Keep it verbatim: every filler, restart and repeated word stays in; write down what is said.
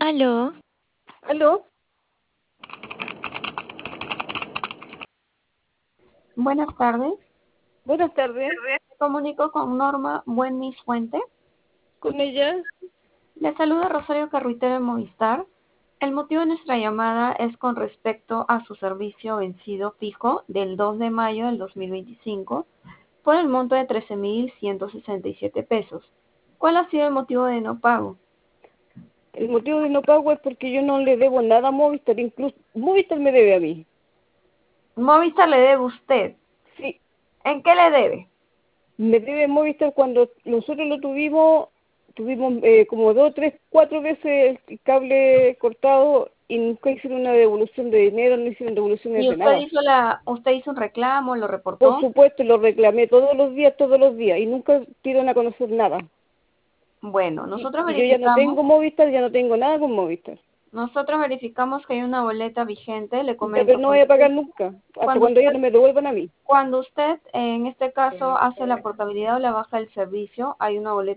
Aló, ¿Aló? Buenas tardes. Buenas tardes. Me comunico con Norma Buenmis Fuente. ¿Con ella? Le saluda Rosario Carruitero de Movistar. El motivo de nuestra llamada es con respecto a su servicio vencido fijo del dos de mayo del dos mil veinticinco por el monto de trece mil ciento sesenta y siete pesos. ¿Cuál ha sido el motivo de no pago? El motivo de no pago es porque yo no le debo nada a Movistar. Incluso Movistar me debe a mí. Movistar le debe usted. Sí, ¿En qué le debe? me debe Movistar cuando nosotros lo tuvimos, tuvimos eh, como dos, tres, cuatro veces el cable cortado y nunca hicieron una devolución de dinero, no hicieron devoluciones Y de usted nada. hizo la, usted hizo un reclamo, lo Por reportó. supuesto, lo reclamé todos los días, todos los días, y nunca dieron a conocer nada. Bueno, Y, nosotros y yo ya no verificamos tengo Movistar, ya no tengo nada con Movistar. Nosotros verificamos que hay una boleta vigente, le Ya, pero comento, no voy cuando a usted, pagar nunca, hasta cuando cuando ellos usted, no me devuelvan a mí. cuando usted en este caso hace la portabilidad o la baja del servicio, hay una boleta